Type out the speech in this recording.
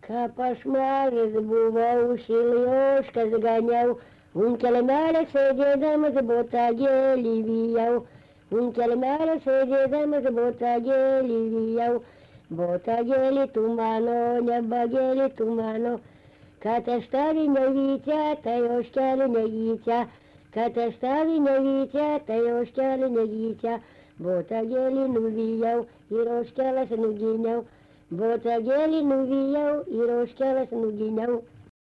Ką pašmaris buvo užsilioškas ganiau, un kelmelę sėdėdamas botagėlį vijau, un kelmelę sėdėdamas botagėlį vijau, botagėlį tu mano, nebagėlį tu mano, kad aš tavi nevyčia, tai ožkelį nevyčia, kad aš tavi nevyčia, tai ožkelį nevyčia, botagėlį nuvijau ir ožkelas nugyniau. Botagėlį nuvijau ir ožkelas nugyniau.